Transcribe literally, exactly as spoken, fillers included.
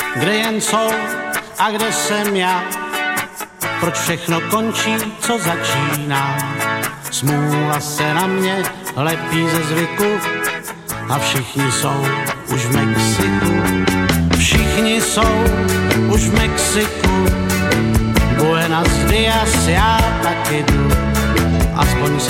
kde jen jsou a kde jsem já. Proč všechno končí, co začíná? Smůla se na mě lepí ze zvyku a všichni jsou už v Mexiku. Všichni jsou už v Mexiku. Buenos dias, já taky jdu, aspoň si